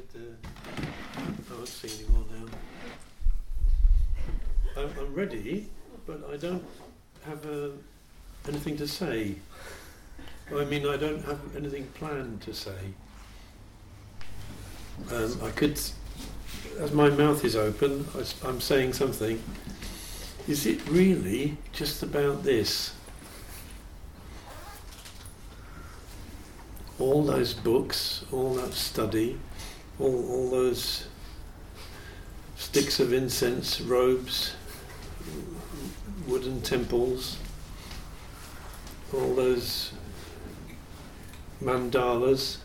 I won't see anymore now. I'm ready, but I don't have anything to say. I mean, I don't have anything planned to say. I could, as my mouth is open, I'm saying something. Is it really just about this? All those books, all that study, all those sticks of incense, robes, wooden temples, all those mandalas,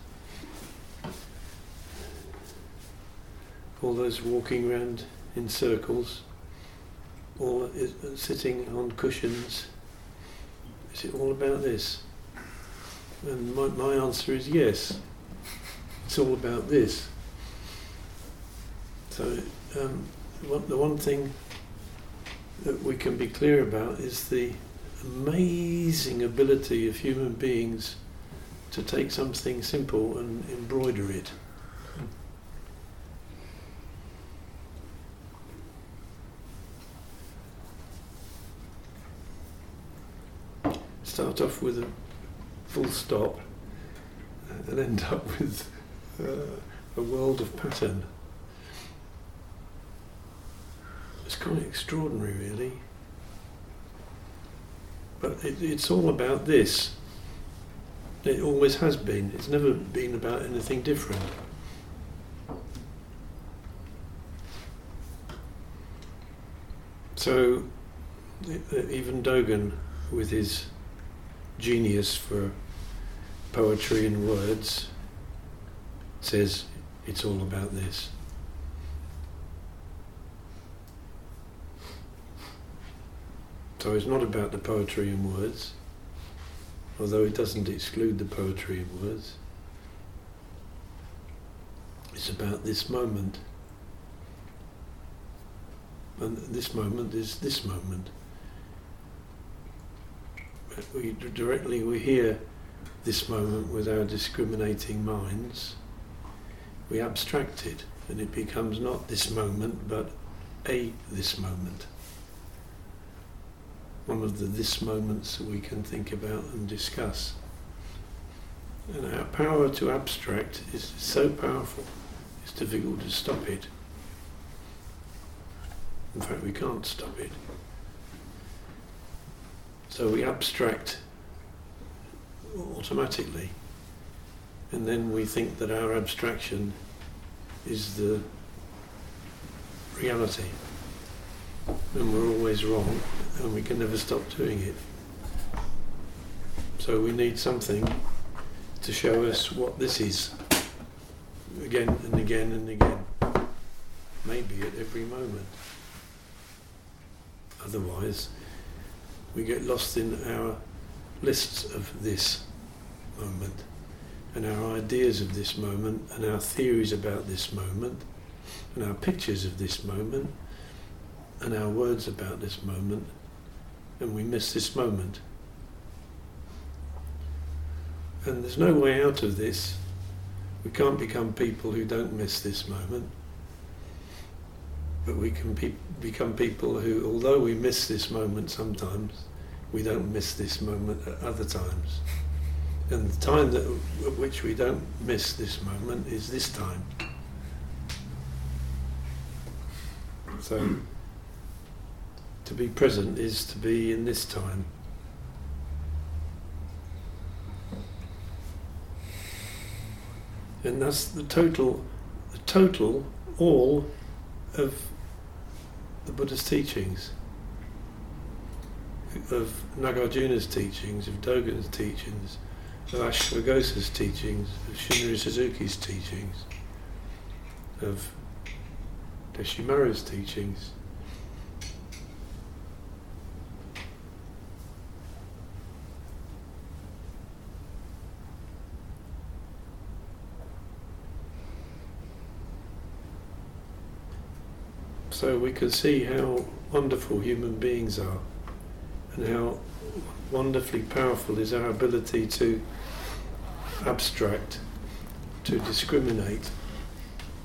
all those walking around in circles, all sitting on cushions. Is it all about this? And my answer is yes. It's all about this. So the one thing that we can be clear about is the amazing ability of human beings to take something simple and embroider it. Start off with a full stop and end up with a world of pattern. It's quite extraordinary, really. But it's all about this. It always has been. It's never been about anything different. So, even Dogen, with his genius for poetry and words, says it's all about this. So it's not about the poetry and words, although it doesn't exclude the poetry and words. It's about this moment. And this moment is this moment. We hear this moment with our discriminating minds. We abstract it, and it becomes not this moment, but this moment. One of the this moments that we can think about and discuss. And our power to abstract is so powerful, it's difficult to stop it. In fact, we can't stop it. So we abstract automatically, and then we think that our abstraction is the reality. And we're always wrong, and we can never stop doing it. So we need something to show us what this is, again and again and again, maybe at every moment. Otherwise, we get lost in our lists of this moment, and our ideas of this moment, and our theories about this moment, and our pictures of this moment, and our words about this moment, and we miss this moment. And there's no way out of this. We can't become people who don't miss this moment, but we can become people who, although we miss this moment sometimes, we don't miss this moment at other times. And the time at which we don't miss this moment is this time. So, to be present is to be in this time. And that's the total all of the Buddha's teachings, of Nagarjuna's teachings, of Dogen's teachings, of Ashwagosha's teachings, of Shunryu Suzuki's teachings, of Deshimaru's teachings. So we can see how wonderful human beings are, and how wonderfully powerful is our ability to abstract, to discriminate,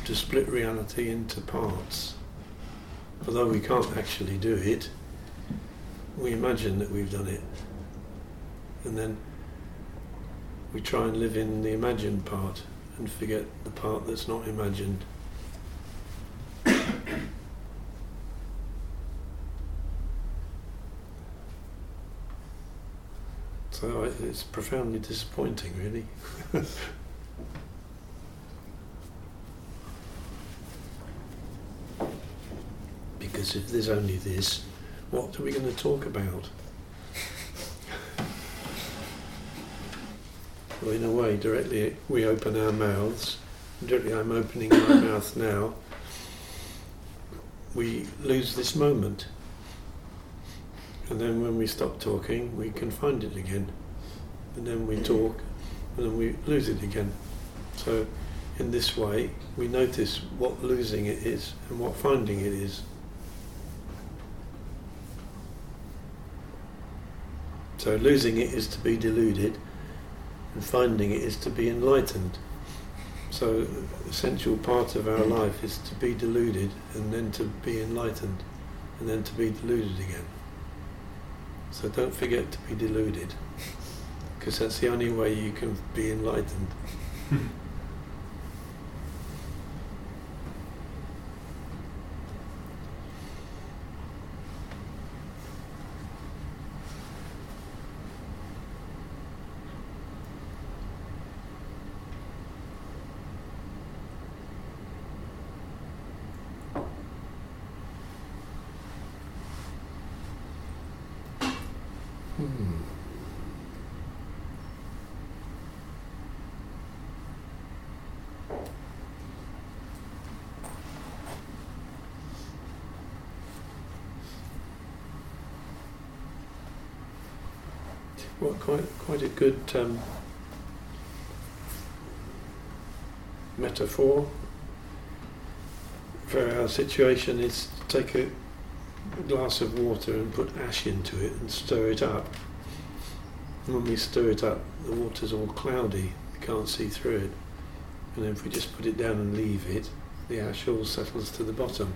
to split reality into parts. Although we can't actually do it, we imagine that we've done it. And then we try and live in the imagined part and forget the part that's not imagined. So it's profoundly disappointing, really. Because if there's only this, what are we going to talk about? Well, in a way, directly we open our mouths. Directly I'm opening my mouth now. We lose this moment. And then when we stop talking, we can find it again. And then we talk, and then we lose it again. So in this way, we notice what losing it is and what finding it is. So losing it is to be deluded, and finding it is to be enlightened. So the essential part of our life is to be deluded, and then to be enlightened, and then to be deluded again. So don't forget to be deluded, because that's the only way you can be enlightened. Well, quite a good metaphor for our situation is to take a glass of water and put ash into it and stir it up. And when we stir it up, the water's all cloudy, we can't see through it. And then if we just put it down and leave it, the ash all settles to the bottom.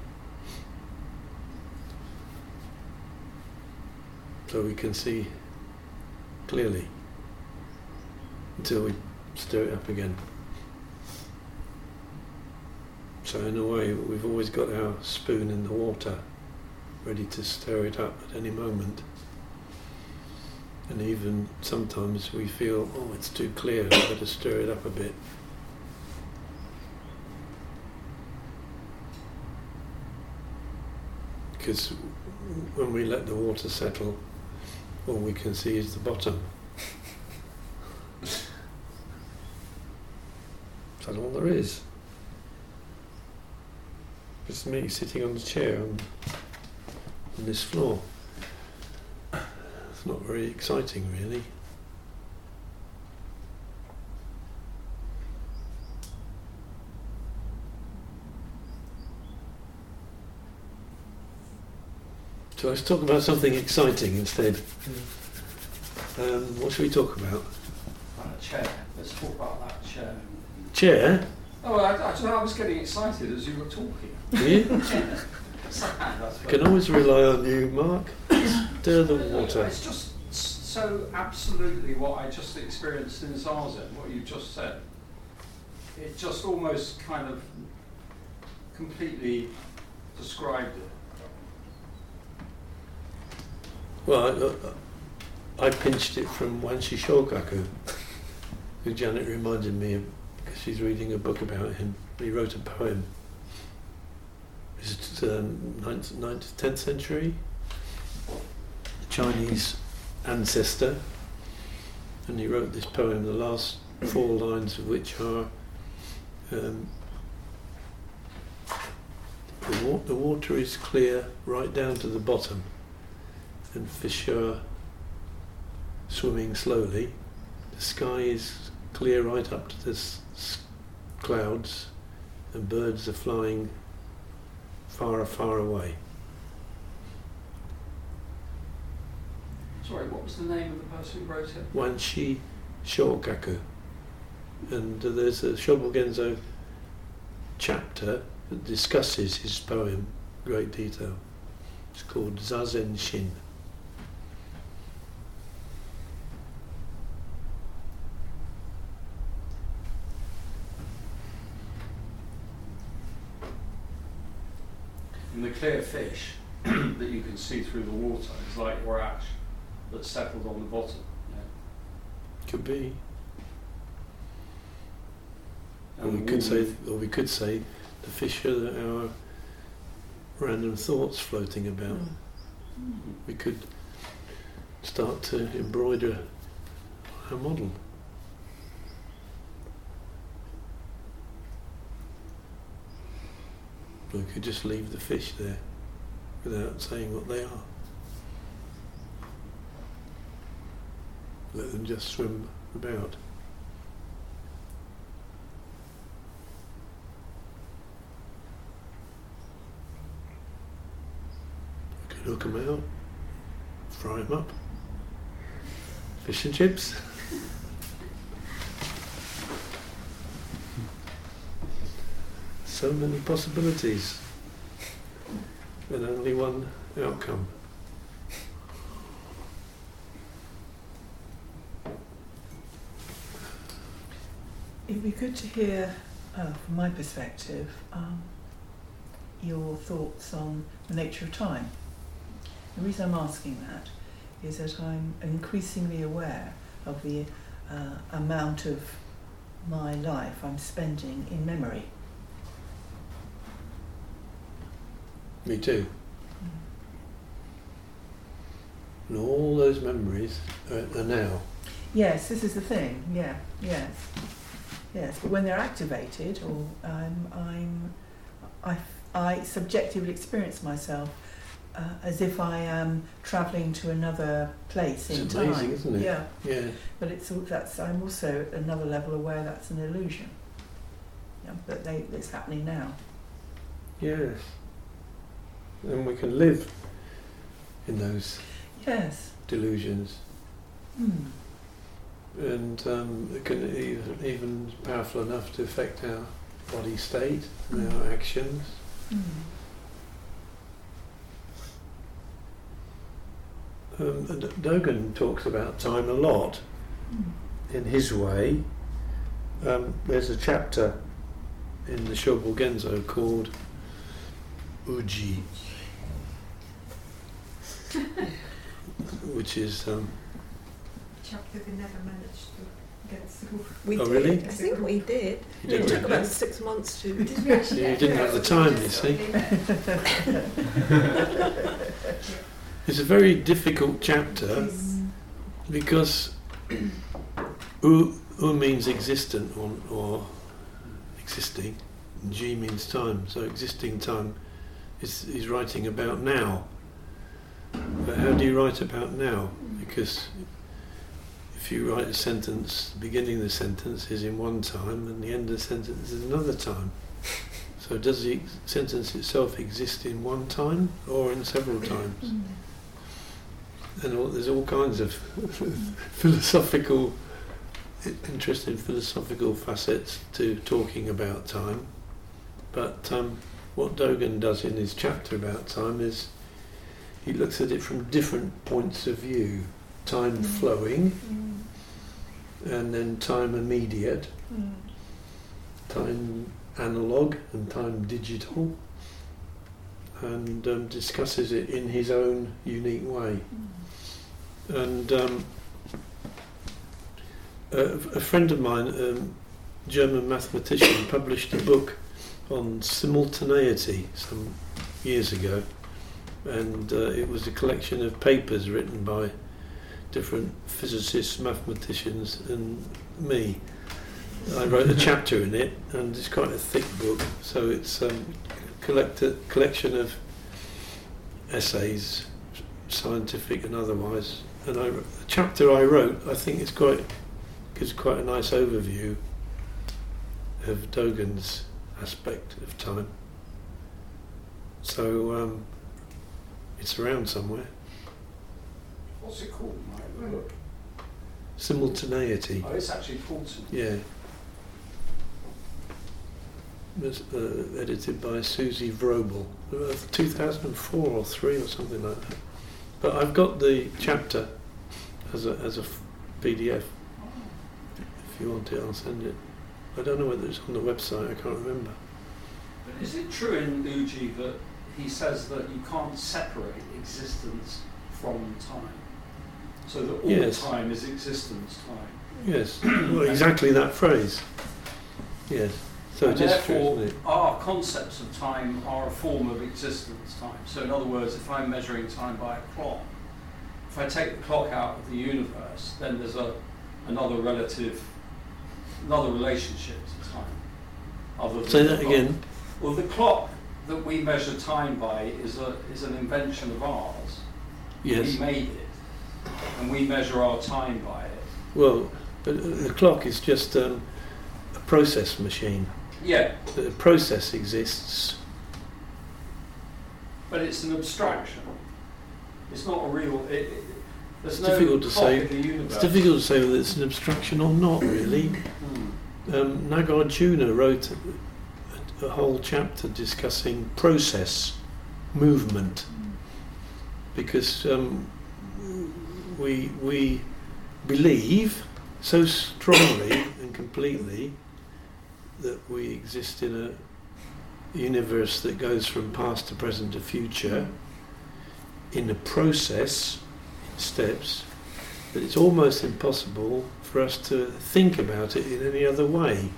So we can see clearly until we stir it up again. So in a way, we've always got our spoon in the water, ready to stir it up at any moment. And even sometimes we feel, oh, it's too clear, I've got to stir it up a bit. Because when we let the water settle, all we can see is the bottom. That's all there is. It's me sitting on the chair on this floor. It's not very exciting, really. So let's talk about something exciting instead. What should we talk about? A chair. Let's talk about that chair. Chair? Oh, I don't know, I was getting excited as you were talking. You? Can always rely on you, Mark. Stir the water. It's just so absolutely what I just experienced in Zazen, what you just said. It just almost kind of completely described it. Well, I pinched it from Wanshi Shogaku, who Janet reminded me of, because she's reading a book about him. He wrote a poem. It's 9th, 10th century, Chinese ancestor, and he wrote this poem, the last 4 lines of which are the water is clear right down to the bottom, and fish are swimming slowly. The sky is clear right up to the clouds, and birds are flying far, far away. Sorry, what was the name of the person who wrote it? Wanshi Shogaku. And there's a Shobogenzo chapter that discusses his poem in great detail. It's called Zazen Shin. And the clear fish that you can see through the water is like your ash that's settled on the bottom. Yeah. Could be. Or And we could say, the fish are our random thoughts floating about. We could start to embroider a model. We could just leave the fish there without saying what they are. Let them just swim about. We could hook them out, fry them up. Fish and chips. So many possibilities, and only one outcome. It'd be good to hear, from my perspective, your thoughts on the nature of time. The reason I'm asking that is that I'm increasingly aware of the amount of my life I'm spending in memory. Me too. And all those memories are now. Yes, this is the thing. Yeah, yes. But when they're activated, or I subjectively experience myself as if I am travelling to another place in It's time. amazing, isn't it? Yeah. But I'm also at another level aware that's an illusion. Yeah, but it's happening now. Yes. And we can live in those delusions. And it can even powerful enough to affect our body state and our actions. Dogen talks about time a lot in his way. There's a chapter in the Shobo Genzo called Uji, which is chapter we never managed to get through. We did. Really? I think we did. It took about 6 months to. Did we actually? You didn't have the time, you see. It's a very difficult chapter because U means existent or existing, and Ji means time. So existing time is writing about now. But how do you write about now? Because if you write a sentence, the beginning of the sentence is in one time and the end of the sentence is another time. So does the sentence itself exist in one time or in several times? And there's all kinds of interesting philosophical facets to talking about time. But what Dogen does in his chapter about time is he looks at it from different points of view. Time flowing, and then time immediate, time analog and time digital, and discusses it in his own unique way. And a friend of mine, a German mathematician, published a book on simultaneity some years ago, and it was a collection of papers written by different physicists, mathematicians, and me. I wrote a chapter in it, and it's quite a thick book, so it's a collection of essays, scientific and otherwise. And the chapter I wrote, I think gives quite a nice overview of Dogen's aspect of time. So it's around somewhere. What's it called, Mike? Look. Simultaneity. Oh, it's actually called simultaneity. Yeah. edited by Susie Vrobel, 2004 or 3 or something like that. But I've got the chapter as a PDF. If you want it, I'll send it. I don't know whether it's on the website, I can't remember. But is it true in Uji that he says that you can't separate existence from time? So that all Yes. time is existence time? Yes, well, exactly that phrase. Yes, so And it is true, therefore, isn't it? our concepts of time are a form of existence time. So in other words, if I'm measuring time by a clock, if I take the clock out of the universe, then there's another relationship to time. Other than Say the that clock. again. Well, the clock that we measure time by is an invention of ours. Yes. We made it, and we measure our time by it. Well, the clock is just a process machine. Yeah, The process exists. but it's an abstraction. It's not a real. There's It's no difficult to clock say. in the universe. It's difficult to say whether it's an abstraction or not, really. Nagarjuna wrote a whole chapter discussing process, movement, because we believe so strongly and completely that we exist in a universe that goes from past to present to future in a process, in steps, that it's almost impossible for us to think about it in any other way.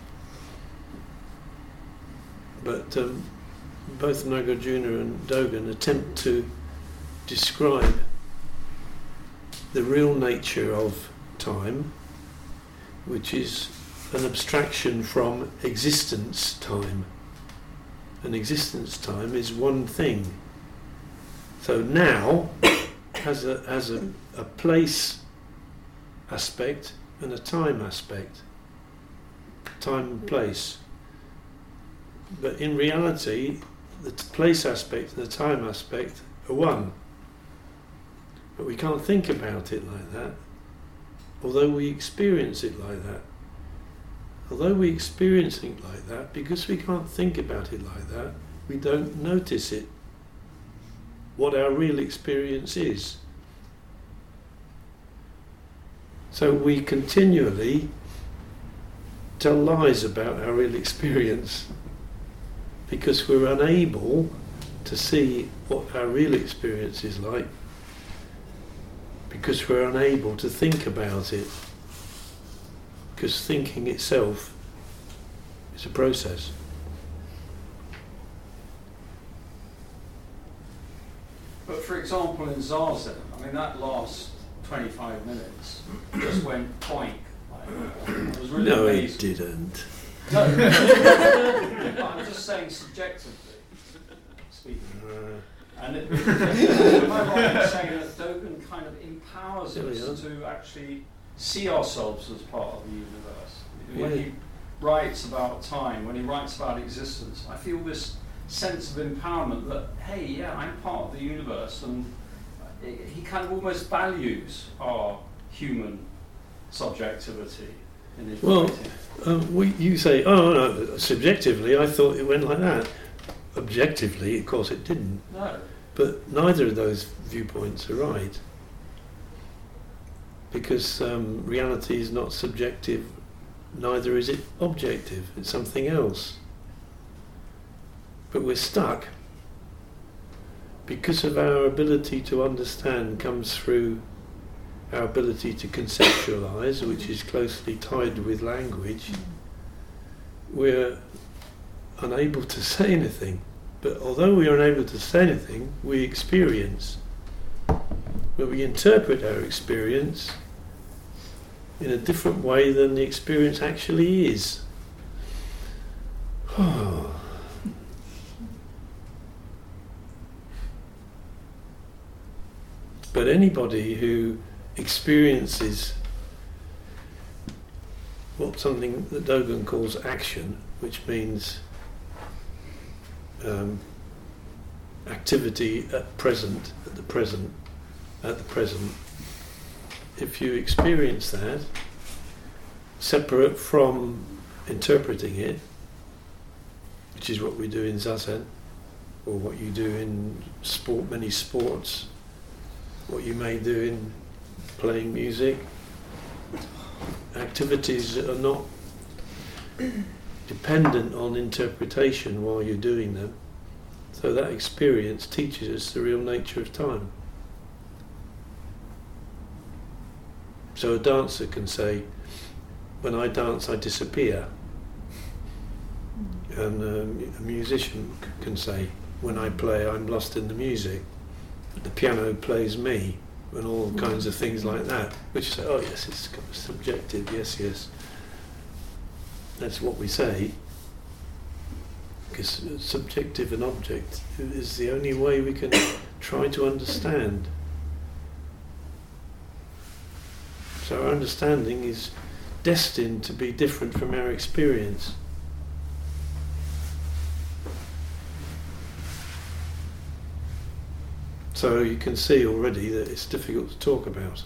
But both Nagarjuna and Dogen attempt to describe the real nature of time, which is an abstraction from existence time. And existence time is one thing. So now has a place aspect and a time aspect. Time and place. But in reality, the place aspect and the time aspect are one. But we can't think about it like that, although we experience it like that. Although we experience it like that, because we can't think about it like that, we don't notice it, what our real experience is. So we continually tell lies about our real experience because we're unable to see what our real experience is like, because we're unable to think about it, because thinking itself is a process. But for example, in Zazen, I mean, that last 25 minutes just went poink. Like, I was really No, amazed. it didn't. No, I'm just saying subjectively speaking. And am I right in saying that Dogen kind of empowers There we us are. to actually see ourselves as part of the universe? When Yeah. he writes about time, when he writes about existence, I feel this sense of empowerment that, hey, yeah, I'm part of the universe, and he kind of almost values our human subjectivity in his Well, writing. you say, oh no, subjectively I thought it went like that. Objectively, of course it didn't. No. But neither of those viewpoints are right. Because reality is not subjective, neither is it objective, it's something else. But we're stuck. Because of our ability to understand comes through our ability to conceptualize, which is closely tied with language, we're unable to say anything. But although we are unable to say anything, we experience. But we interpret our experience in a different way than the experience actually is. But anybody who experiences something that Dogen calls action, which means activity at the present, if you experience that, separate from interpreting it, which is what we do in Zazen, or what you do in many sports, what you may do in playing music. Activities that are not dependent on interpretation while you're doing them. So that experience teaches us the real nature of time. So a dancer can say, when I dance I disappear. And a musician can say, when I play I'm lost in the music. The piano plays me, and all kinds of things like that, which say, oh yes, it's kind of subjective, yes. That's what we say, because subjective and object is the only way we can try to understand. So our understanding is destined to be different from our experience. So you can see already that it's difficult to talk about.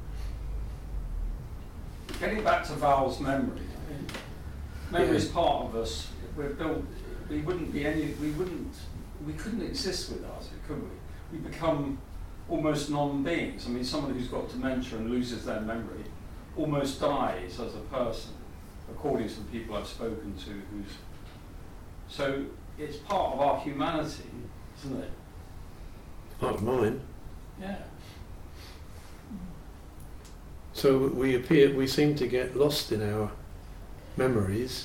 Getting back to Val's memory, memory is part of us. We're built. We couldn't exist without it, could we? We become almost non-beings. I mean, someone who's got dementia and loses their memory almost dies as a person, according to the people I've spoken to. So it's part of our humanity, isn't it? Part of mine. Yeah. So we seem to get lost in our memories,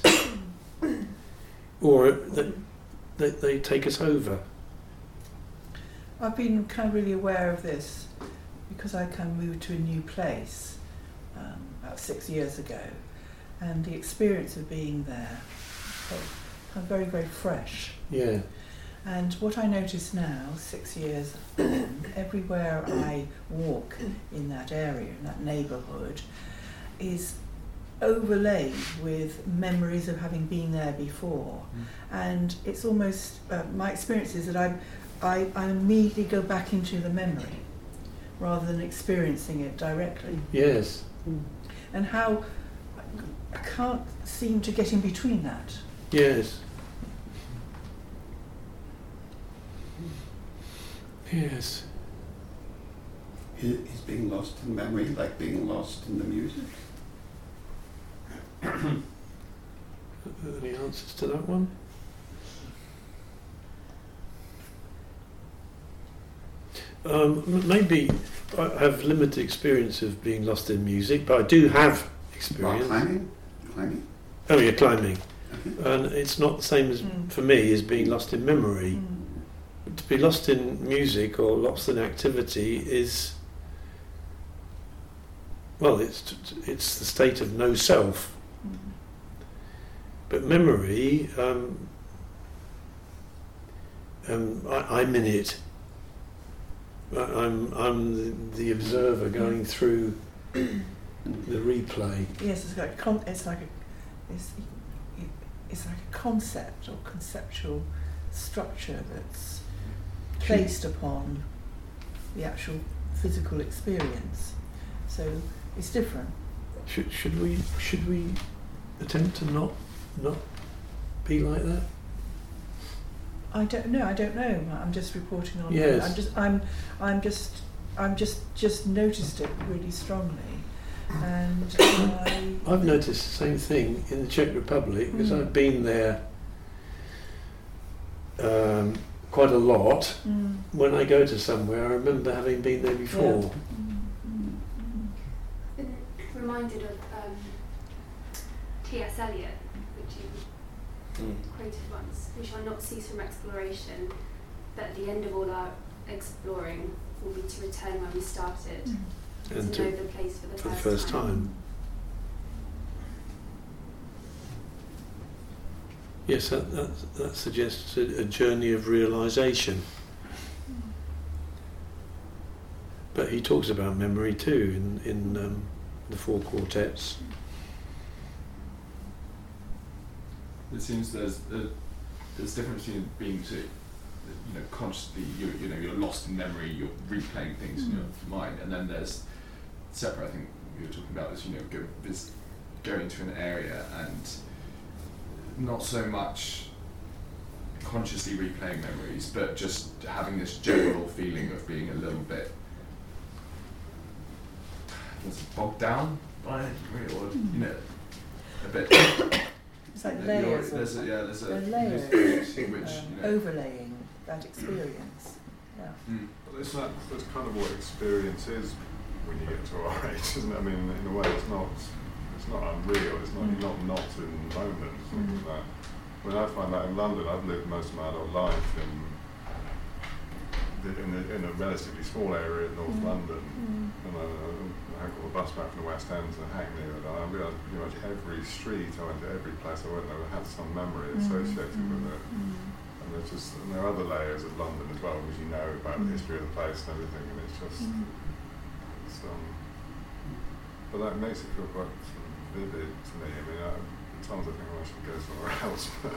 or they take us over. I've been kind of really aware of this because I kind of moved to a new place about 6 years ago, and the experience of being there felt kind of very, very fresh. Yeah. And what I notice now, 6 years on, everywhere I walk in that area, in that neighbourhood, is overlaid with memories of having been there before. And it's almost, my experience is that I immediately go back into the memory rather than experiencing it directly. Yes. And how I can't seem to get in between that. Yes. Yes. Is being lost in memory like being lost in the music? Any answers to that one? Maybe I have limited experience of being lost in music, but I do have experience. Rock climbing? Oh yeah, climbing. Okay. And it's not the same as for me as being lost in memory. To be lost in music or lost in activity is, well, it's the state of no self. But memory, I'm in it. I'm the observer going through the replay. Yes, it's like it's like a concept or conceptual structure that's placed upon the actual physical experience. So it's different. Should we attempt to not be like that? I don't know. I'm just reporting on. Yes. I'm just noticed it really strongly, and I've noticed the same thing in the Czech Republic because I've been there quite a lot. When I go to somewhere, I remember having been there before. Been reminded of T.S. Eliot, which you quoted once: "We shall not cease from exploration, but at the end of all our exploring will be to return where we started, And to know the place for the first time. Yes, that suggests a journey of realisation. But he talks about memory too in the four quartets. It seems there's a difference between being consciously you're lost in memory, you're replaying things in your mind, and then there's separate. I think you were talking about going to an area and not so much consciously replaying memories, but just having this general feeling of being a little bit bogged down by it, really, or a bit. It's like layers. There's a layers which overlaying that experience. Yeah. Well, that's kind of what experience is when you get to our age, isn't it? I mean, in a way, it's not unreal. It's not you're not in the moment. Something like that. I mean, I find that in London, I've lived most of my adult life in a relatively small area in North London, and I got a bus back from the West End to Hackney, and I realised pretty much every street I went to, every place I went, I had some memory associated with it. And there are other layers of London as well, because you know about the history of the place and everything, and it's just, but that makes it feel quite sort of vivid to me. I mean, at times I think I should go somewhere else, but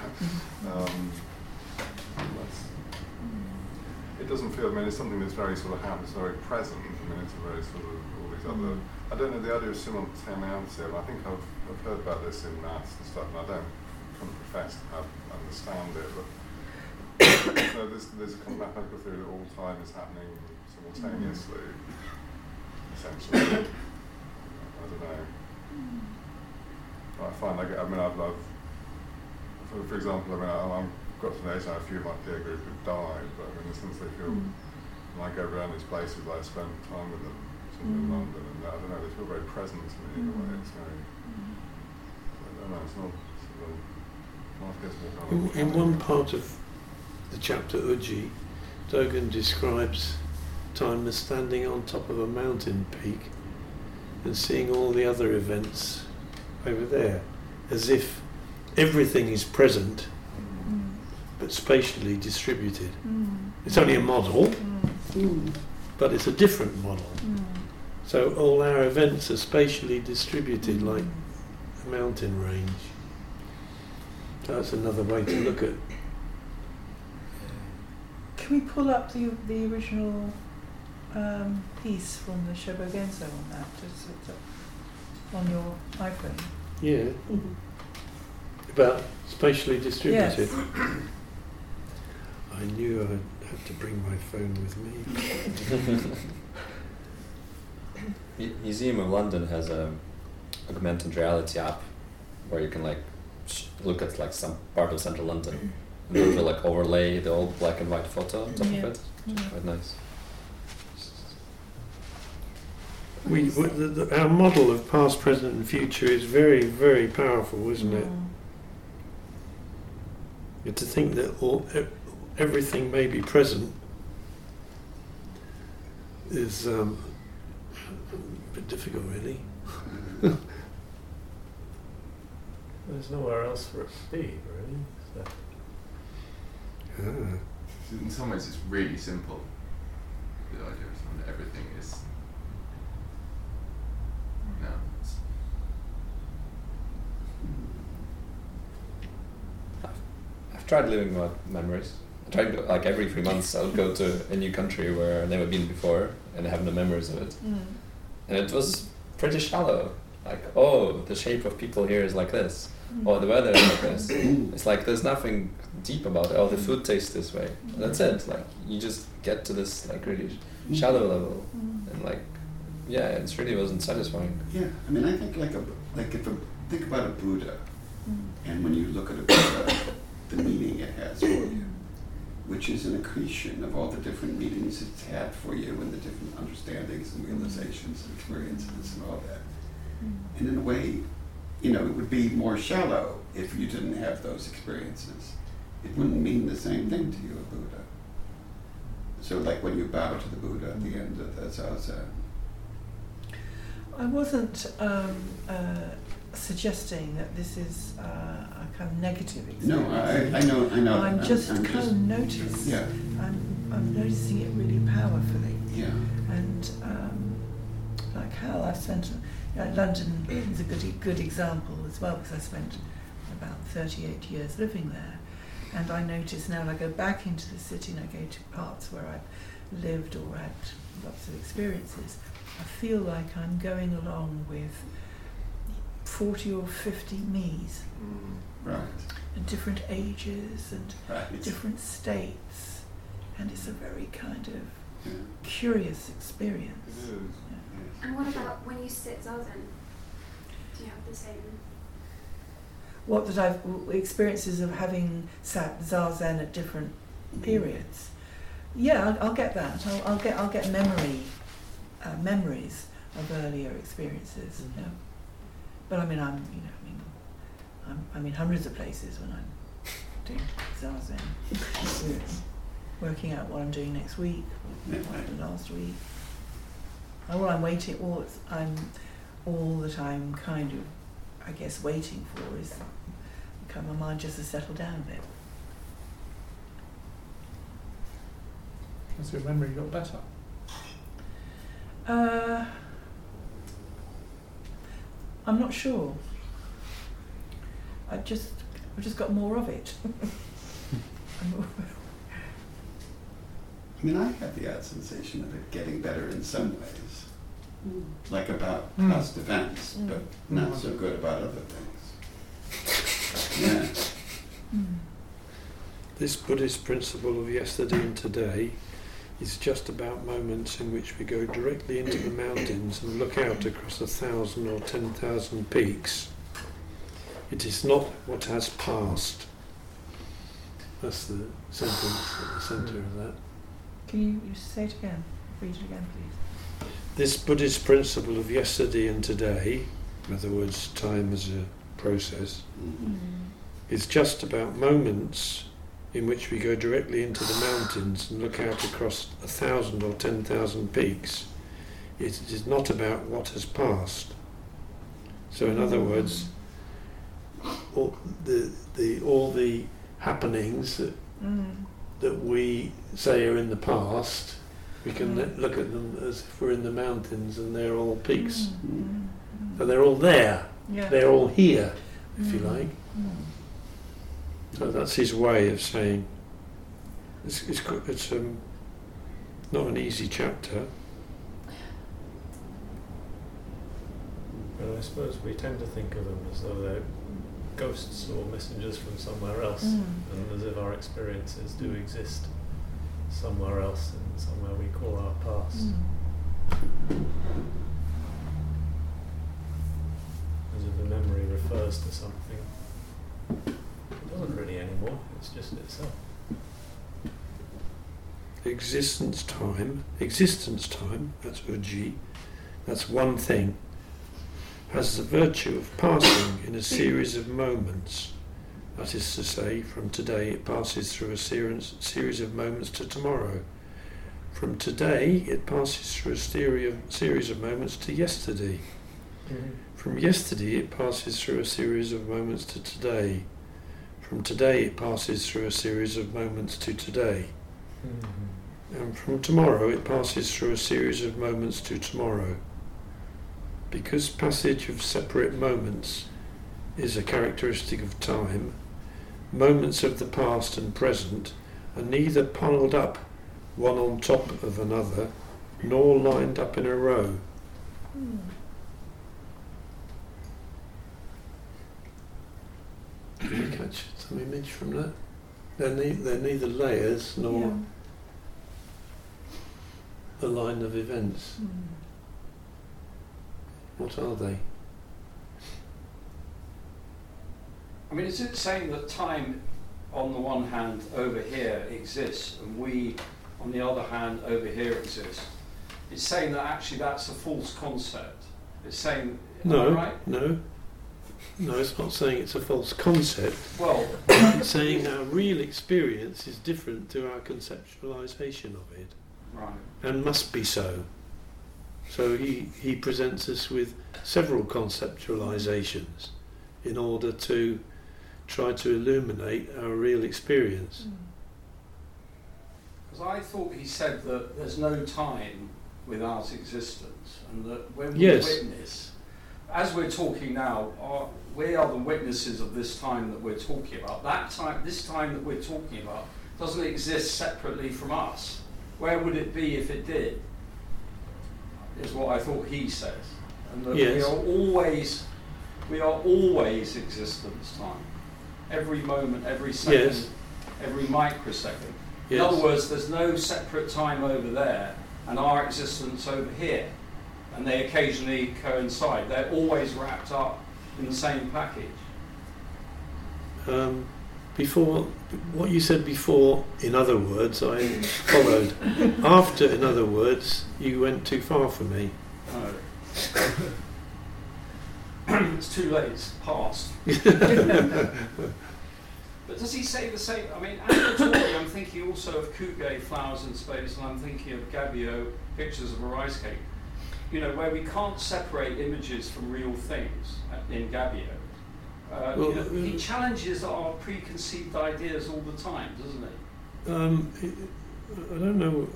it doesn't feel, I mean, it's something that's very sort of it's very present. I mean, it's a very sort of, all these other, I don't know the idea of simultaneity. I think I've heard about this in maths and stuff, and I don't kind of profess to understand it, but there's a kind of mathematical theory that all time is happening simultaneously, essentially. I don't know. I find I've for example, I'm got to an age now, a few of my peer group have died, but in the sense they feel, when I go around these places, I spend time with them, in London, and I don't know, they feel very present to me in a way. It's very, I don't know, it's not sort of, in one part of the chapter Uji, Dogen describes time as standing on top of a mountain peak and seeing all the other events over there, as if everything is present but spatially distributed. It's only a model, but it's a different model. So all our events are spatially distributed like a mountain range. That's another way to look at. Can we pull up the original piece from the Shobogenzo on that, just on your iPhone? Yeah. About spatially distributed. Yes. I knew I'd have to bring my phone with me. Museum of London has a augmented reality app where you can look at some part of central London and then they'll overlay the old black and white photo on top of it, which is quite nice. Our model of past, present and future is very, very powerful, isn't it? To think that everything may be present is a bit difficult, really. There's nowhere else for it to be, really. In some ways, it's really simple. The idea of that everything is. No. I've tried living without memories. I tried every 3 months I'll go to a new country where I've never been before and I have no memories of it. And it was pretty shallow. The shape of people here is like this. Oh, the weather is like this. It's there's nothing deep about it. Oh, the food tastes this way. That's it. You just get to this really shallow level, and it really wasn't satisfying. Yeah, I mean, I think think about a Buddha, and when you look at a Buddha, the meaning it has for you, which is an accretion of all the different meanings it's had for you and the different understandings and realizations and experiences and all that. And in a way, it would be more shallow if you didn't have those experiences. It wouldn't mean the same thing to you, a Buddha. So when you bow to the Buddha at the end of the Zazen. I wasn't suggesting that this is a kind of negative experience. No, I know. I'm just noticing. Yeah. I'm noticing it really powerfully. Yeah. And like Hal, I've spent. London is a good example as well, because I spent about 38 years living there, and I notice now when I go back into the city and I go to parts where I've lived or had lots of experiences, I feel like I'm going along with 40 or 50 me's. Right. and different ages and Right. different states, and it's a very kind of Yeah. curious experience. It is. Yes. And what about when you sit Zazen? Do you have the same? What that I've experiences of having sat Zazen at different periods. Yeah, I'll get that. I'll get memories of earlier experiences. Mhm. Yeah. But I'm in hundreds of places when I'm doing Zazen. Working out what I'm doing next week, what I did last week. And what I'm waiting, all that I'm kind of, I guess, waiting for is my mind just to settle down a bit. Has your memory got better? I'm not sure. I've just got more of it. I mean, I have the odd sensation of it getting better in some ways, like about Mm. past events, but not so good about other things. Yeah. This Buddhist principle of yesterday and today is just about moments in which we go directly into the mountains and look out across 1,000 or 10,000 peaks. It is not what has passed. That's the sentence at the centre of that. Can you say it again? Read it again, please. This Buddhist principle of yesterday and today, in other words, time as a process, is just about moments in which we go directly into the mountains and look out across 1,000 or 10,000 peaks. It is not about what has passed. So in other words, all the happenings that we say are in the past, we can look at them as if we're in the mountains and they're all peaks. So they're all there. Yeah. They're all here, if you like. So that's his way of saying it's not an easy chapter. But I suppose we tend to think of them as though they're ghosts or messengers from somewhere else, Mm. and as if our experiences do exist somewhere else, and somewhere we call our past. As if the memory refers to something. It doesn't really anymore, it's just itself. Existence time, that's Uji, that's one thing, has the virtue of passing in a series of moments. That is to say, from today it passes through a series of moments to tomorrow. From today it passes through a series of moments to yesterday. From yesterday it passes through a series of moments to today. From today it passes through a series of moments to today. And from tomorrow it passes through a series of moments to tomorrow. Because passage of separate moments is a characteristic of time, moments of the past and present are neither piled up one on top of another, nor lined up in a row. Did you catch some image from that? They're neither layers nor a line of events. What are they? I mean, is it saying that time, on the one hand, over here exists, and we, on the other hand, over here exist? It's saying that actually that's a false concept. It's saying, am I right? No, it's not saying it's a false concept. Well, It's saying our real experience is different to our conceptualization of it, right. and must be so. So he presents us with several conceptualizations in order to try to illuminate our real experience. Because I thought he said that there's no time without existence, and that when we witness, as we're talking now, we are the witnesses of this time that we're talking about. That time, this time that we're talking about, doesn't exist separately from us. Where would it be if it did? Is what I thought he says, and that we are always existence time. every moment, every second, Yes. every microsecond. Yes. In other words, there's no separate time over there and our existence over here, and they occasionally coincide. They're always wrapped up in the same package. Before, what you said before, in other words, I followed. After, in other words, you went too far for me. No. It's too late, it's past. But does he say the same? I mean, as you're talking, I'm thinking also of Cuvier, Flowers in Space, and I'm thinking of Gabio, Pictures of a Rice Cake. You know, where we can't separate images from real things in Gabio. Well, he challenges our preconceived ideas all the time, doesn't he? I don't know.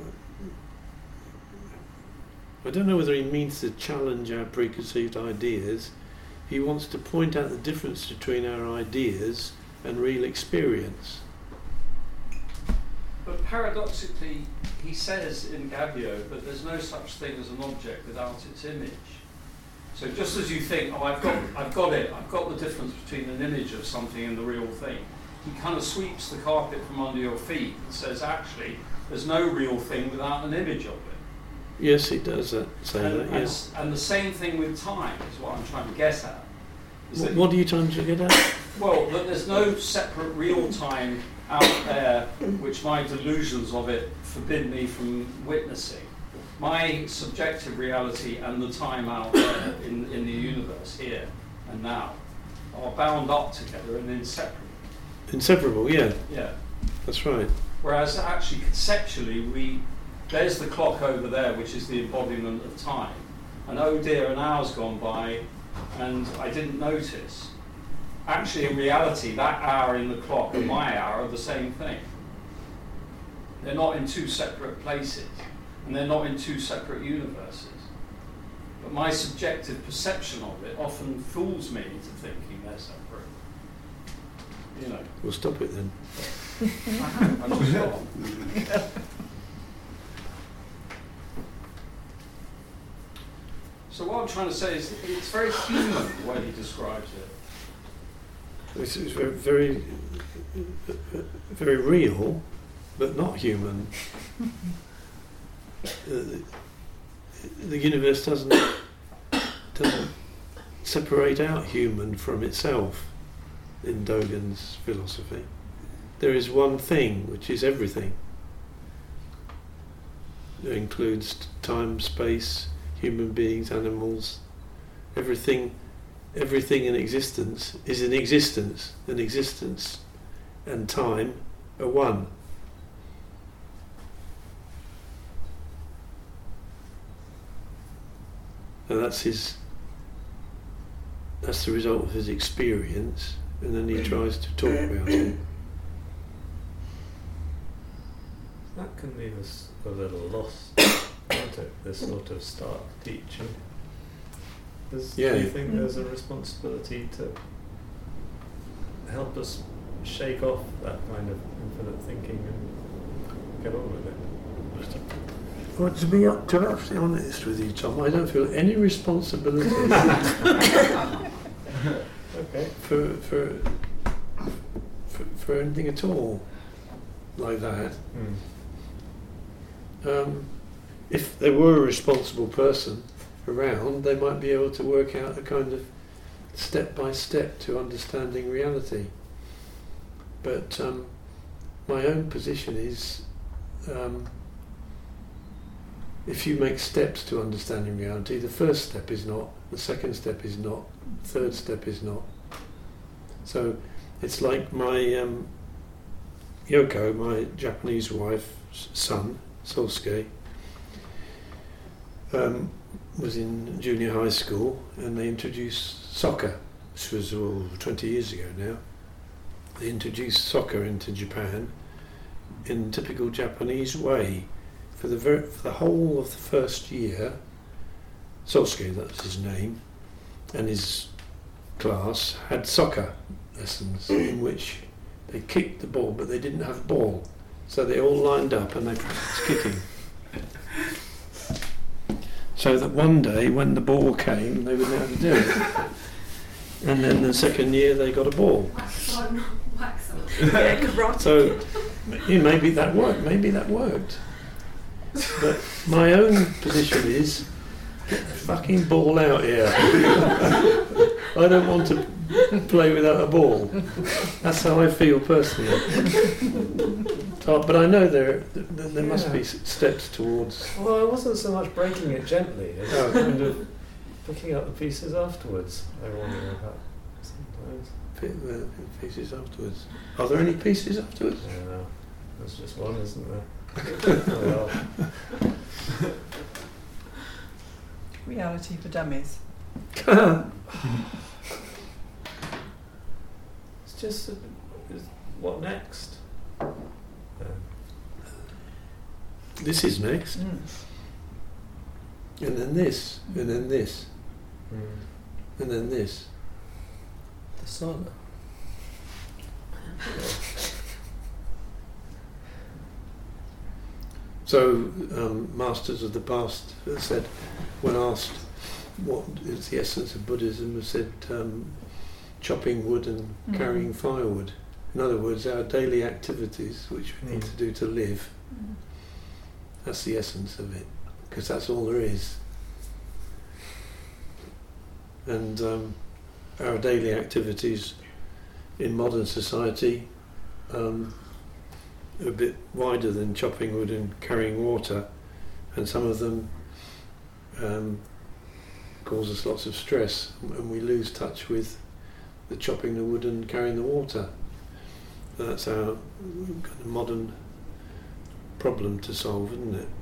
I don't know whether he means to challenge our preconceived ideas. He wants to point out the difference between our ideas and real experience. But paradoxically, he says in Gabio that there's no such thing as an object without its image. So just as you think, oh, I've got the difference between an image of something and the real thing, he kind of sweeps the carpet from under your feet and says, actually, there's no real thing without an image of it. Yes, he does say that, yes. And the same thing with time is what I'm trying to get at. What are you trying to get at? Well, that there's no separate real time out there which my delusions of it forbid me from witnessing. My subjective reality and the time out there in the universe, here and now, are bound up together and inseparable. Inseparable, yeah. Yeah. That's right. Whereas actually conceptually, there's the clock over there, which is the embodiment of time. And oh dear, an hour's gone by and I didn't notice. Actually, in reality, that hour in the clock and my hour are the same thing. They're not in two separate places, and they're not in two separate universes. But my subjective perception of it often fools me into thinking they're separate. You know. We'll stop it then. I'm just wrong. So what I'm trying to say is it's very human the way he describes it. It's very, very real, but not human. The universe doesn't separate out human from itself in Dogen's philosophy. There is one thing which is everything. It includes time, space, human beings, animals, everything in existence is in existence, and existence and time are one. And that's the result of his experience, and then he tries to talk about it. That can leave us a little lost, can't it? This sort of stark teaching. Do you think there's a responsibility to help us shake off that kind of infinite thinking and get on with it? Well, to be absolutely honest with you, Tom, I don't feel any responsibility Okay. for anything at all like that. If there were a responsible person around, they might be able to work out a kind of step by step to understanding reality. But my own position is, if you make steps to understanding reality, the first step is not, the second step is not, the third step is not. So it's like my Yoko, my Japanese wife's son, Sosuke, was in junior high school, and they introduced soccer. This was 20 years ago now. They introduced soccer into Japan in typical Japanese way. For the whole of the first year, Sosuke, that's his name, and his class had soccer lessons in which they kicked the ball, but they didn't have a ball. So they all lined up and they practiced kicking. So that one day, when the ball came, they would know how to do it. And then the second year, they got a ball. Can't wax them. Yeah, karate. So maybe that worked. But my own position is, get the fucking ball out here. I don't want to play without a ball. That's how I feel personally. But I know there must be steps towards. Well, I wasn't so much breaking it gently as kind of picking up the pieces afterwards. I wonder about sometimes. Pick the pieces afterwards. Are there any pieces afterwards? Yeah, there's just one, isn't there? Reality for dummies. It's just what next? This is next. And then this, and then this, and then this. The sauna. So, masters of the past said, when asked what is the essence of Buddhism, have said chopping wood and carrying firewood. In other words, our daily activities, which we need to do to live, that's the essence of it, because that's all there is. And our daily activities in modern society are a bit wider than chopping wood and carrying water, and some of them cause us lots of stress, and we lose touch with the chopping the wood and carrying the water. That's our kind of modern problem to solve, isn't it?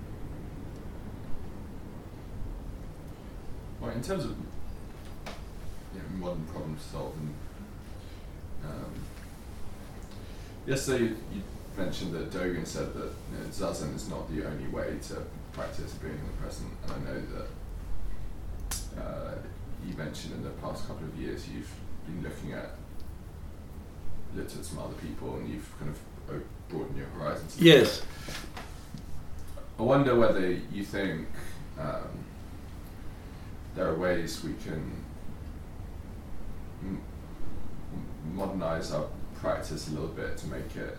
Well, in terms of modern problem to solve, and yesterday you mentioned that Dogen said that Zazen is not the only way to practice being in the present, and I know that you mentioned in the past couple of years you've been looked at some other people, and you've kind of broadened your horizons. Yes. I wonder whether you think there are ways we can modernize our practice a little bit to make it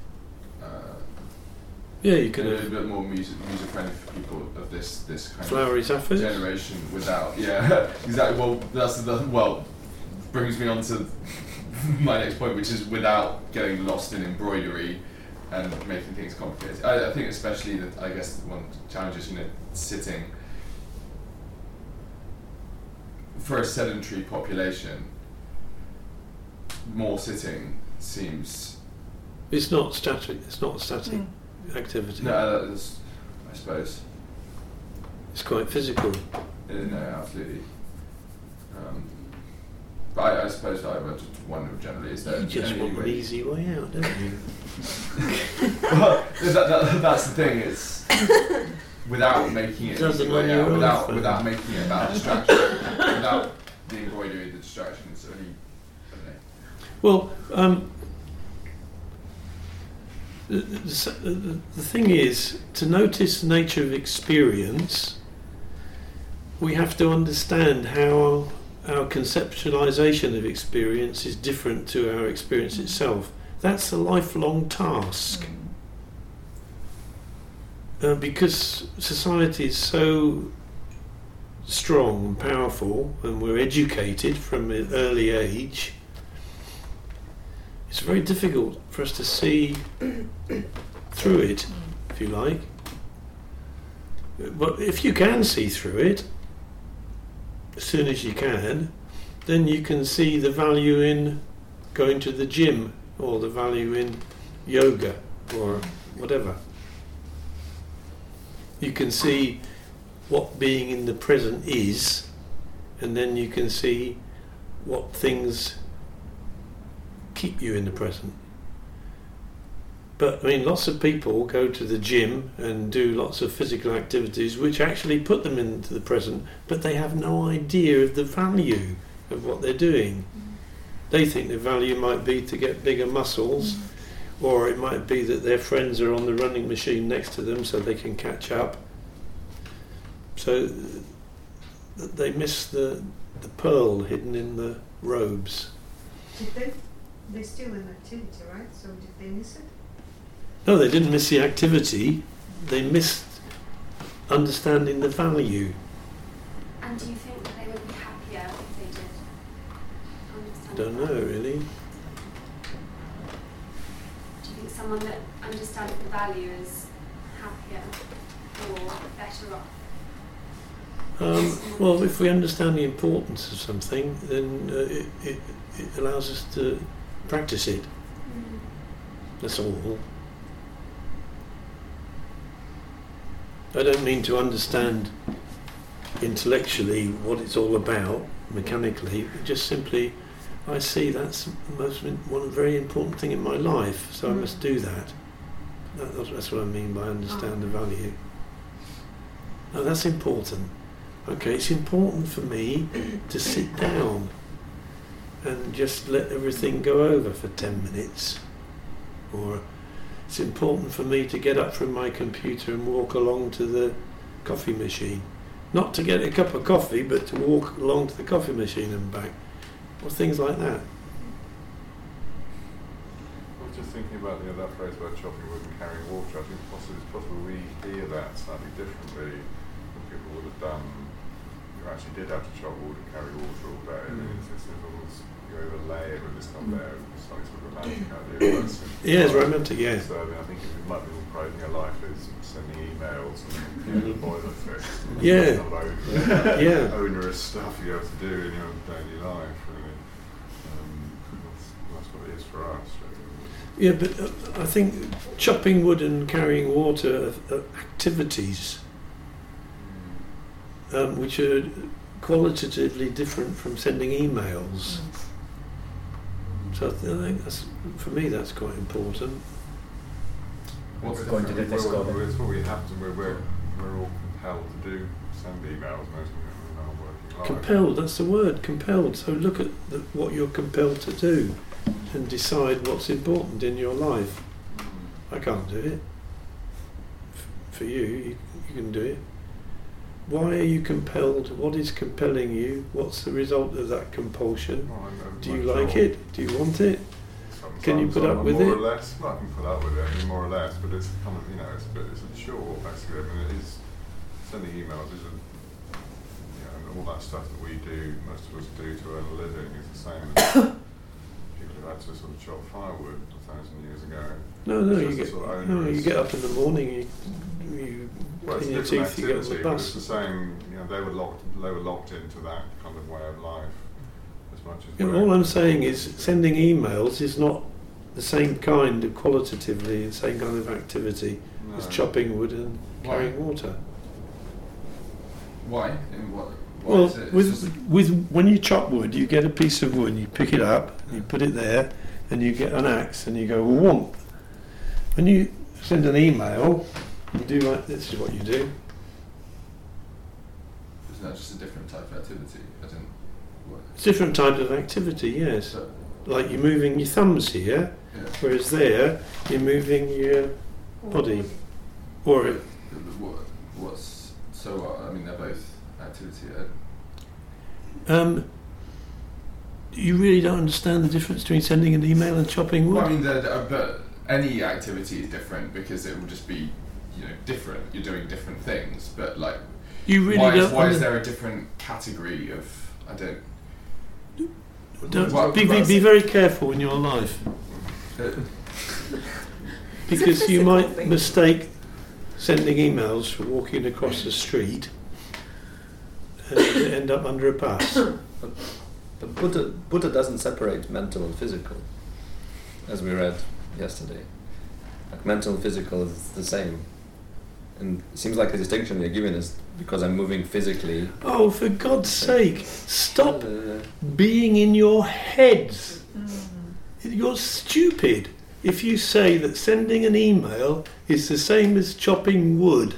you can a little bit more music friendly for people of this kind Flowery of Zephyrs generation without exactly. Well, brings me on to my next point, which is without getting lost in embroidery and making things complicated. I think especially that I guess one of the challenges, sitting for a sedentary population, more sitting seems. It's not static. It's not a static activity. No, that's, I suppose. It's quite physical. No, absolutely. But I suppose I would wonder generally, is there You just any want an way- easy way out, don't you? Well, that's the thing. It's without making it Doesn't easy run way your out, own without phone. without making it about distraction, without the embroidery, the distraction. It's only. I don't know. Well, the thing is, to notice the nature of experience, we have to understand how our conceptualization of experience is different to our experience itself. That's a lifelong task. Because society is so strong and powerful, and we're educated from an early age, it's very difficult for us to see through it, if you like. But if you can see through it, as soon as you can, then you can see the value in going to the gym, or the value in yoga, or whatever. You can see what being in the present is, and then you can see what things keep you in the present. But I mean, lots of people go to the gym and do lots of physical activities which actually put them into the present, but they have no idea of the value of what they're doing. They think the value might be to get bigger muscles, or it might be that their friends are on the running machine next to them so they can catch up. So they miss the pearl hidden in the robes. Did they? They're still in activity, right? So did they miss it? No, they didn't miss the activity. They missed understanding the value. And do you think that they would be happier if they did understand? I don't know, really. Do you think someone that understands the value is happier or better off? Well, if we understand the importance of something, then it allows us to practice it. That's all. I don't mean to understand intellectually what it's all about, mechanically, but just simply I see that's one very important thing in my life, so I must do that. That's what I mean by understand the value. Now that's important. Okay, it's important for me to sit down and just let everything go over for 10 minutes. Or it's important for me to get up from my computer and walk along to the coffee machine. Not to get a cup of coffee, but to walk along to the coffee machine and back. Or things like that. I was just thinking about that phrase about chopping wood and carrying water. I think it's possible we hear that slightly differently than people would have done. You actually did have to chop wood and carry water all day. I mean, it's almost, you overlay it with this kind of layer of slightly sort of romantic idea. Yeah, it's romantic, yeah. So I mean, I think it might be pride in your life is sending emails and boilerplate. Yeah. Yeah. Onerous stuff you have to do in your daily life, really. That's what it is for us. Really. Yeah, but I think chopping wood and carrying water are activities which are qualitatively different from sending emails. So I think for me that's quite important. What's going to do this? It's what we have to. We're all compelled to do send emails most of our working life. Compelled, that's the word, compelled. So look at what you're compelled to do and decide what's important in your life. I can't do it. For you can do it. Why are you compelled? What is compelling you? What's the result of that compulsion? Do you like it? Do you want it? Can you put up with more it? Or less, well, I can put up with it, I mean, more or less, but it's kind of, it's a chore, basically. I mean, it is, sending emails is and all that stuff that we do, most of us do to earn a living, is the same as people who had to sort of chop firewood 1,000 years ago. No, you get up in the morning, you clean your teeth, you get on the bus. It's the same, they were locked into that kind of way of life as much as all I'm saying is sending emails is not the same kind of qualitatively, the same kind of activity as chopping wood and carrying water. Why? Well, with when you chop wood, you get a piece of wood, you pick it up, and you put it there, and you get an axe, and you go whomp. When you send an email, you do like this is what you do. Isn't that just a different type of activity? It's different types of activity, yes. Like you're moving your thumbs here, whereas there you're moving your body. Or I mean, they're both activity. You really don't understand the difference between sending an email and chopping wood? Well, I mean, but any activity is different because it will just be, different. You're doing different things, but like, you really why is there a different category of? I don't. Be very careful in your life, because you might mistake sending emails for walking across the street and end up under a bus. But Buddha doesn't separate mental and physical, as we read yesterday. Like mental and physical is the same. And it seems like the distinction they're giving is because I'm moving physically. Oh, for God's sake, stop being in your heads. You're stupid if you say that sending an email is the same as chopping wood.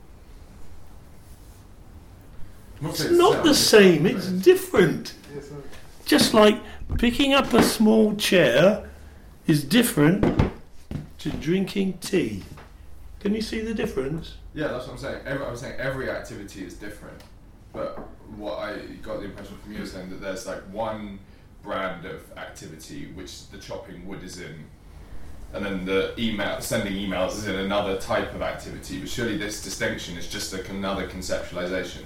It's not the same, it's different. Just like picking up a small chair is different to drinking tea. Can you see the difference? Yeah, that's what I'm saying. I'm saying every activity is different. But what I got the impression from you is saying that there's like one brand of activity, which the chopping wood is in, and then the sending emails is in another type of activity. But surely this distinction is just another conceptualization.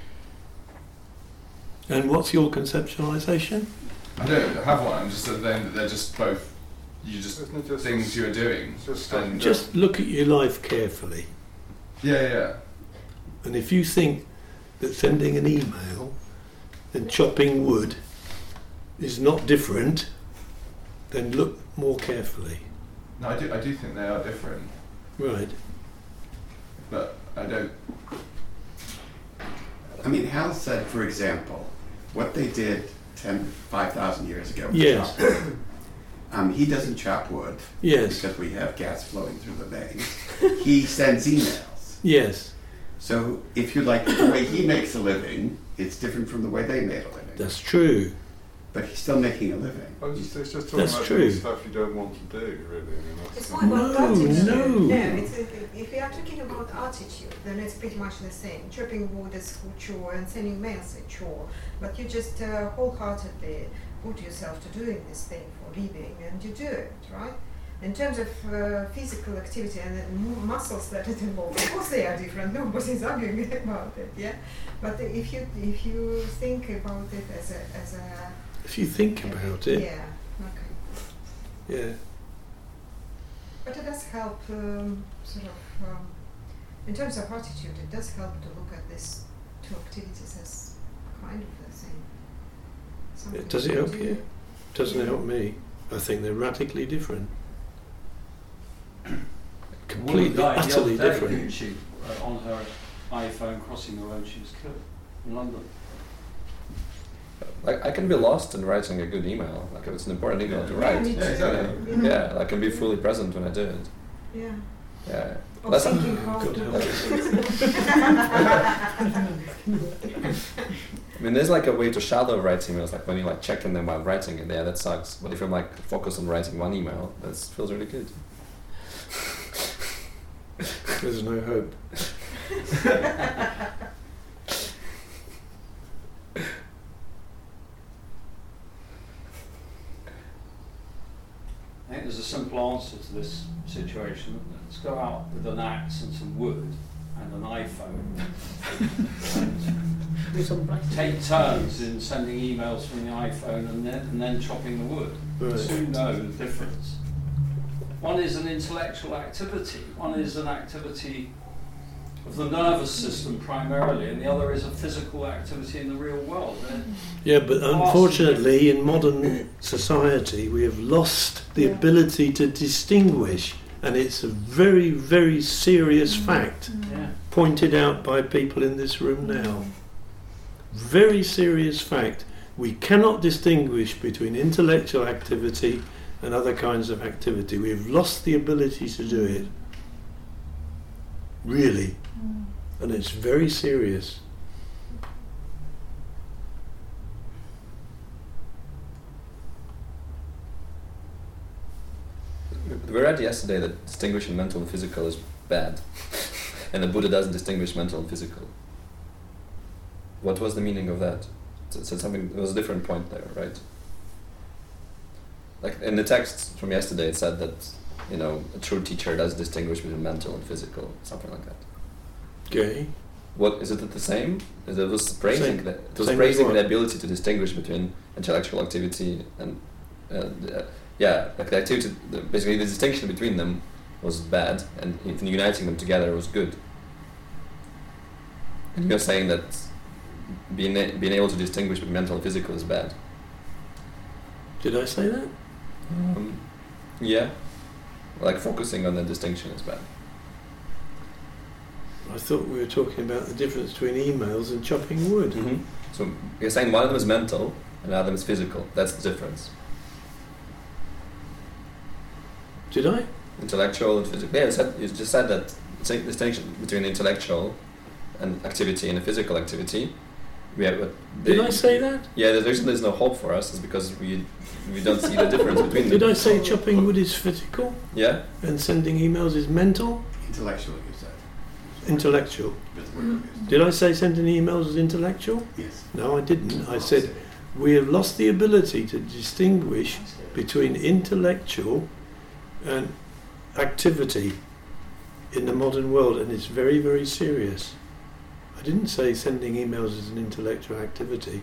And what's your conceptualization? I don't have one. I'm just saying that they're just both. Things you're doing. Just look at your life carefully. Yeah. And if you think that sending an email and chopping wood is not different, then look more carefully. No, I do think they are different. Right. But I don't. I mean, Hal said, for example, what they did 5,000 years ago. Yes. He doesn't chop wood. Yes. Because we have gas flowing through the veins. He sends emails. Yes. So, if you like, the way he makes a living, it's different from the way they made a living. That's true. But he's still making a living. It's just talking That's about true. stuff you don't want to do, really. It's more about attitude. No. If we are talking about attitude, then it's pretty much the same. Chopping wood is a chore and sending mails is a chore. But you just wholeheartedly put yourself to doing this thing for living, and you do it, right? In terms of physical activity and muscles that it involves, of course they are different. Nobody's arguing about it, yeah. But if you think about it as a If you think about it. Yeah. Okay. Yeah. But it does help, in terms of attitude, it does help to look at these two activities as kind of the same. Does it help you? Doesn't help me. I think they're radically different. Completely, utterly different. She, on her iPhone crossing the road, she was killed in London. Like, I can be lost in writing a good email. Like, if it's an important email to write. Me too. Exactly. Yeah, I can be fully present when I do it. Yeah. Yeah. Or That's thinking how God to help I mean, there's like a way to shadow write emails, like when you like checking them while writing it. Yeah, that sucks. But if you're like focused on writing one email, that feels really good. There's no hope. I think there's a simple answer to this situation. Let's go out with an axe and some wood and an iPhone and take turns in sending emails from the iPhone and then chopping the wood. Right. Soon know the difference. One is an intellectual activity, one is an activity of the nervous system primarily, and the other is a physical activity in the real world. Yeah, but unfortunately in modern society we have lost the ability to distinguish, and it's a very, very serious fact pointed out by people in this room now. Very serious fact. We cannot distinguish between intellectual activity and other kinds of activity. We have lost the ability to do it. Really. And it's very serious. We read yesterday that distinguishing mental and physical is bad. And the Buddha doesn't distinguish mental and physical. What was the meaning of that? So something, there was a different point there, right? Like in the text from yesterday, it said that, you know, a true teacher does distinguish between mental and physical, something like that. Okay. What is it the same? It was praising that. It was Same praising as the what? ability to distinguish between intellectual activity and yeah, like the activity. Basically, the distinction between them was bad, and uniting them together was good. And you're saying that being able to distinguish between mental and physical is bad. Did I say that? Yeah, like focusing on the distinction is bad. I thought we were talking about the difference between emails and chopping wood. Mm-hmm. So you're saying one of them is mental and the other is physical. That's the difference. Did I? Intellectual and physical. Yeah, you just said that distinction between intellectual and activity and a physical activity. We have. Did I say that? Yeah, the reason there's no hope for us is because we don't see the difference between them. Did I say chopping wood is physical? Yeah. And sending emails is mental? Intellectual, you said. Intellectual. That's the word you used. Did I say sending emails is intellectual? Yes. No, I didn't. I said we have lost the ability to distinguish between intellectual and activity in the modern world, and it's very, very serious. I didn't say sending emails is an intellectual activity.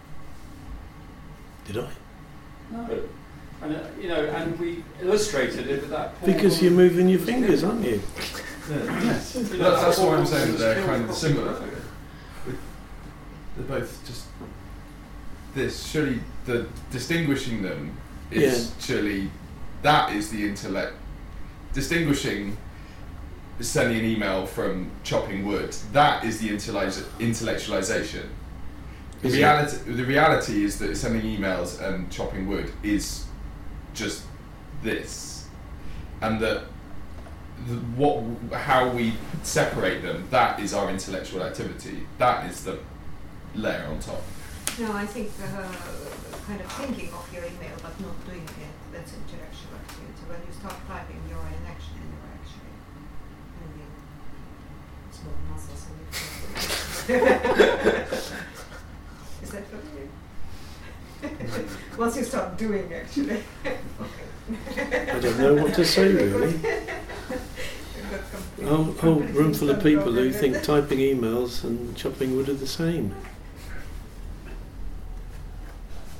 Did I? No. And and we illustrated it with that. Because you're moving your fingers, aren't you? Yes. That's why I'm saying that they're kind of similar. They're both just this. Surely the distinguishing them is surely that is the intellect. Distinguishing sending an email from chopping wood, that is the intellectualization. The reality is that sending emails and chopping wood is just this, and that how we separate them, that is our intellectual activity. That is the layer on top. No, I think kind of thinking of your email but not doing it, that's intellectual activity. When you start typing, you're in action and you're actually moving small muscles in your Is that what you mean? Once you start doing, actually. I don't know what to say, really. A whole room full of people who think typing emails and chopping wood are the same.